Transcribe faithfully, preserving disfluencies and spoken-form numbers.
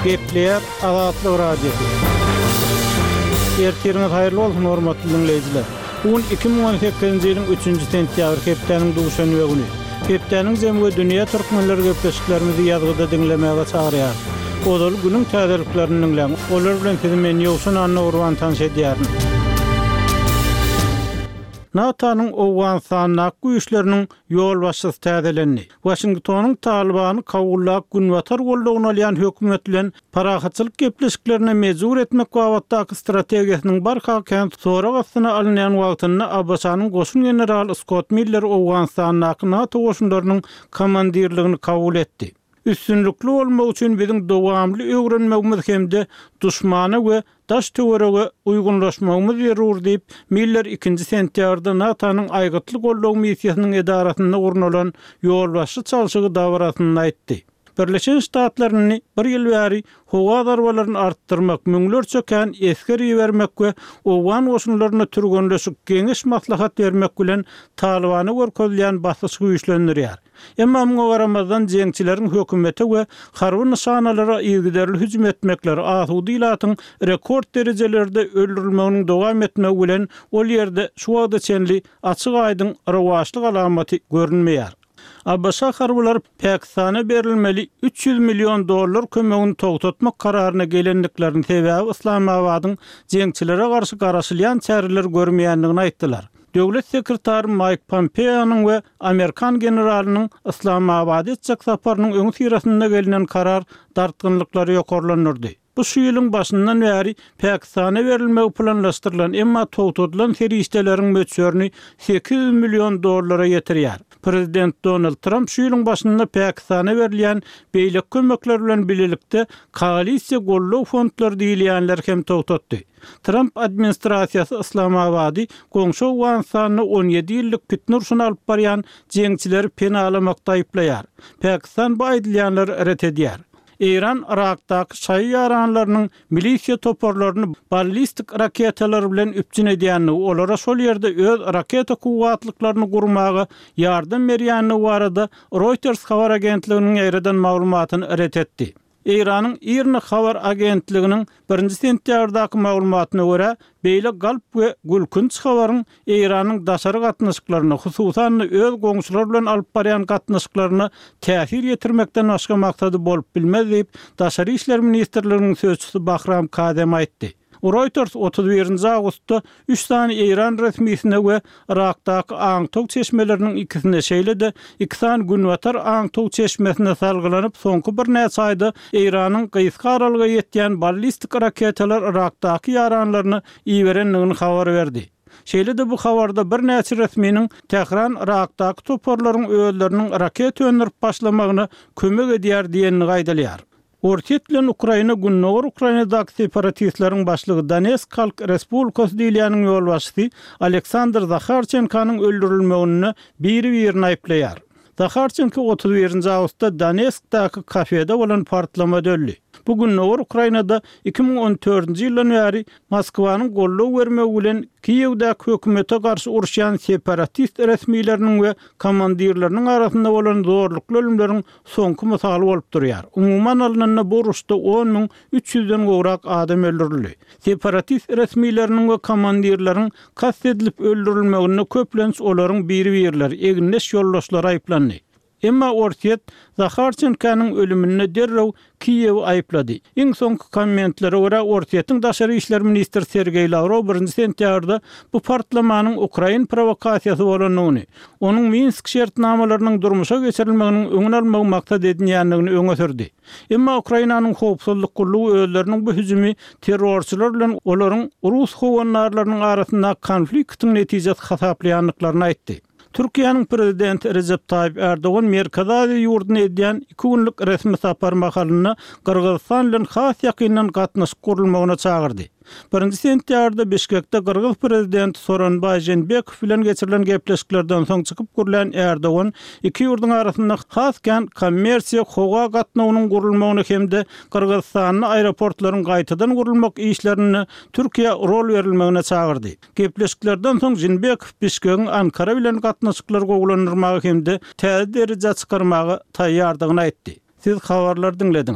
Gepleyer Azatlyk Radiosu. Ertiriniz hayırlı olsun hormatly dinleyijiler. Bugün iki bin on sekizinji ýylyň üçünji sentýabr hepdeniň duşanby güni. Hepdeniň jemgy dünýä türkmenleri göpleşiklerimizi ýazgyda dinlemäge çagyrýar. Odal günüň täzeliklerini dinleň. Olar bilen sizi men ýoksun anna urwan tanış edýärin. NATO'nun Awganistanyň güýçleriniň ýol başçysy täzelendi. Washingtonyň Talibany kawullap günwatar goldagyny alýan hökümet bilen parahatçylyk gepleşiklerine mejbur etmek wagtdaky strategiýasynyň barka kent sonra gastyna alynýan wagtynda Abbasanyň goşun general Scott Miller Awganistanyň NATO goşunlarynyň komandirligini kabul etdi. Üstünlükli olmak üçin bizim dowamly öwrenmegimiz hemde duşmana we daş töwerege uygunlaşmagymız zerur diýip Miller ikinji sentýabrda NATO'nun aýgytly gollaw missiýasynyň edarasynda gurnulan ýol başçy çalşygy dawrasyny aýtdy. Birleşen Ştatlaryny bir ýyl bäri howa darwalaryny artdyrmak, müňler çöken eskeri bermek we Owgan goşunlaryna türgenleşik geňiş maslahat bermek bilen Talibany görkezlýän basyş güýçlendirýär. Emma muňa garamazdan jeňçileriň hökümete we harby nişanalara ýygyderli hüjüm etmekleri asudy ilatyň rekord derejelerde öldürilmeginiň dowam etmegi bilen ol ýerde şu wagda çenli açyk aýdyň rewaçlyk alamaty görünmeýär. Abbasa harbylar Pakistana berilmeli üç yüz milyon dollar kömegini togtatmak kararyna gelendiklerini sebäbi Islamabadyň jeňçilere garşy garaşylýan çäreler görmeýändigini aýtdylar. Döwlet sekretary Mike Pompeo'nun we Amerikan generalynyň Islamabada etjek saparynyň öňü sirasynda gelinen karar dartgynlyklary ýokarlanyrdy. Bu şu ýylyň başyndan bäri Pakistana berilmegi planlaşdyrylan emma togtadylan ferişteleriň möçürini sekiz yüz milyon dollara ýetirýär. Prezident Donald Trump şu ýylyň başynda Pakistana berilýän beýlik kömekler bilen bilelikde koalisiýa gollaw fondlary diýilýänler hem togtatdy. Trump administrasiýasy Islamabady goňşy Awganistanyny on ýedi ýyllyk pitne urşuny alyp barýan jeňçileri penalamakda aýplaýar. Pakistan bu aýdylýanlary ret edýär. İran Irakdaky şaý ýaranlarynyň milisiýa toporlaryny ballistik raketalar bilen üpjün edýänini, olara şol ýerde öz raketa kuwatlyklaryny gurmagy ýardam berýänini barada Reuters habar agentliginiň ýerden maglumatyny ret etdi. İran'ın İrna habar agentliginiň birinji sentýabrdaky maglumatyna görä, beýle galp we gülkünç habaryň İran'yň daşary gatnaşyklaryna, hususan öz goňşular bilen alyp barýan gatnaşyklaryna täsir ýetirmekden başga maksady bolup bilmez diýip Daşary işler ministrliginiň sözçüsü Bahram Kadem aýtdy. Reuters otuz birinji awgustda üç tane İran resmiýetine we Irakdaky Aňtok çeşmeleriniň ikisine şeýledi, iki tane günwatar Aňtok çeşmesine salgylanyp soňky bir näçe aýda İranyň gyýyska aralyga ýetýän ballistik raketalar Irakdaky ýaranlaryny iýerenligini habar berdi. Şeýle-de bu habarda bir näçe resmiýetiň Tehran Irakdaky toporlaryň öýleriniň raket öndürip başlamagyna kömek edýär diýenini gaýdalýar. Ortiýetlen Ukraina Günnowar Ukrainadaky separatistleriň başlygy Donetsk Halk Respublikasy diýilýäniň ýol başçysy Aleksandr Zakharchenkanyň öldürilmegini bir-birini aýplaýar. Zakharchenko otuz birinji awgustda Donetskdaky kafede bolan partlama döldi. Bu Günnowar Ukrainada iki bin on dördünji ýyldan bäri Moskwanyň gollaw bermegi bilen Kiýewdaky hökümete garşy uruşýan separatist resmiýetleriniň we komandirleriniň arasynda bolan zorlukly ölümleriň soňky mysaly bolup durýar. Umuman alnanda bu uruşda on miň üç ýüzden gowrak adam öldürildi. Separatist resmiýetleriniň we komandirleriň kastedilip öldürilmegine köplenç olaryň bir-birleri egneş ýoldaşlary aýplandy. Emma ortiýet Zakharchenkanyň ölümine derrew Kiýew aýplady. Iň soňky kommentlere görä ortiýetiň daşary işler ministri Sergey Lavrov birinji sentýabrda bu partlamanyň Ukraina provokasiýasy bolanyny, onuň Minsk şertnamalarynyň durmuşa geçirilmeginiň öňüne almagy maksat edilýändigini öňe sürdi. Emma Ukrainanyň howpsuzlyk gurulugy özleriniň bu hüjümi terrorçylar bilen olaryň Rus howanlarlarynyň arasynda konfliktiň netijesi hasaplaýanlyklaryny aýtdy. Türkiýanyň prezidenti Recep Tayyip Erdoğan Merkez Aziýa ýurduny edýän iki günlük resmi sapar mahalyny Kırgızstan bilen has ýakyndan gatnaşyp gurulmagyna çagyrdy. Birinji sentýabrda Bişkekde Kırgız prezidenti Soronbay Jeenbekow bilen geçirilen gepleşiklerden soň çykyp gürlen Erdoğan iki ýurduň arasynda hasken kommersiýa howa gatnawynyň gurulmagyny hemde Kırgızstanyň aeroportlaryň gaýtadan gurulmak işlerini Türkiýe rol berilmegine çagyrdy. Gepleşiklerden soň Jeenbekow Bişkekiň Ankara bilen gatnaşyklar gowlanyrmagy hemde täze derejä çykarmagy taýýardygyny aýtdy. Siz habarlar dinlediniz.